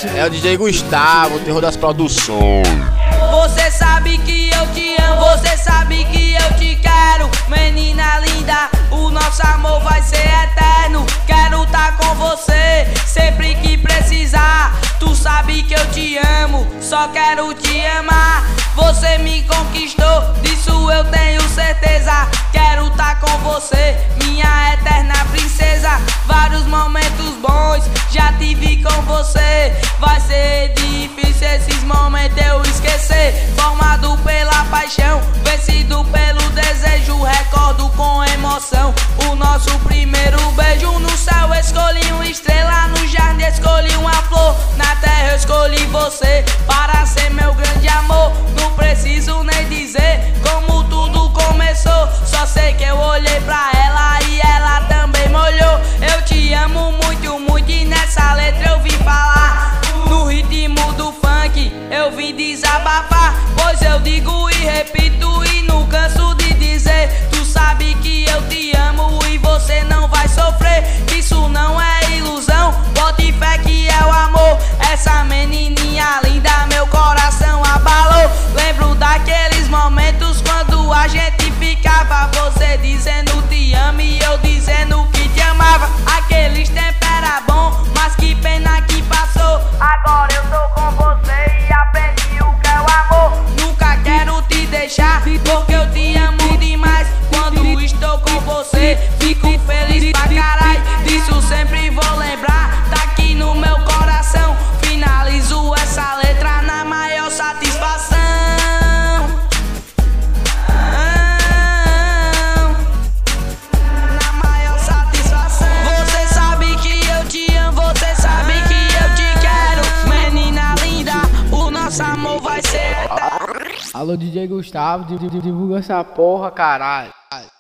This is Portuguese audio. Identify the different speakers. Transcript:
Speaker 1: É o DJ Gustavo, o terror das produções.
Speaker 2: Você sabe que eu te amo, você sabe que eu te quero. Menina linda, o nosso amor vai ser eterno. Quero tá com você, sempre que precisar. Tu sabe que eu te amo, só quero te amar. Você me conquistou, disso eu tenho certeza. Quero tá com você, minha eterna princesa. Vários momentos bons já tive com você. Vai ser difícil esses momentos eu esquecer. Formado pela paixão, vencido pelo desejo. Recordo com emoção o nosso primeiro beijo. No céu escolhi uma estrela, no jardim escolhi uma flor. Na terra eu escolhi você para ser meu grande amor. Não preciso nem dizer como tudo começou. Só sei que eu olhei pra ela e ela também me olhou. Eu te amo muito, muito e nessa letra eu vim falar. No ritmo do funk eu vim desabafar. Pois eu digo e repito e não canso de dizer. Tu sabe que eu te amo e você não vai sofrer. Isso não é ilusão, bote fé que é o amor. Essa menininha linda meu coração abalou. Lembro daqueles momentos quando a gente ficava. Você dizendo te amo e eu dizendo que te amava. Aqueles tempos era bom, mas que pena que passou. Agora eu tô com você e aprendi o que é o amor. Nunca quero te deixar, porque eu te amo demais. Quando estou com você, fico feliz pra caralho. Disso sempre vou lembrar, tá aqui no meu coração. Finalizo essa letra na maior satisfação. Na maior satisfação. Você sabe que eu te amo, você sabe que eu te quero. Menina linda, o nosso amor vai ser eterno.
Speaker 3: Alô DJ Gustavo, divulga essa porra, caralho.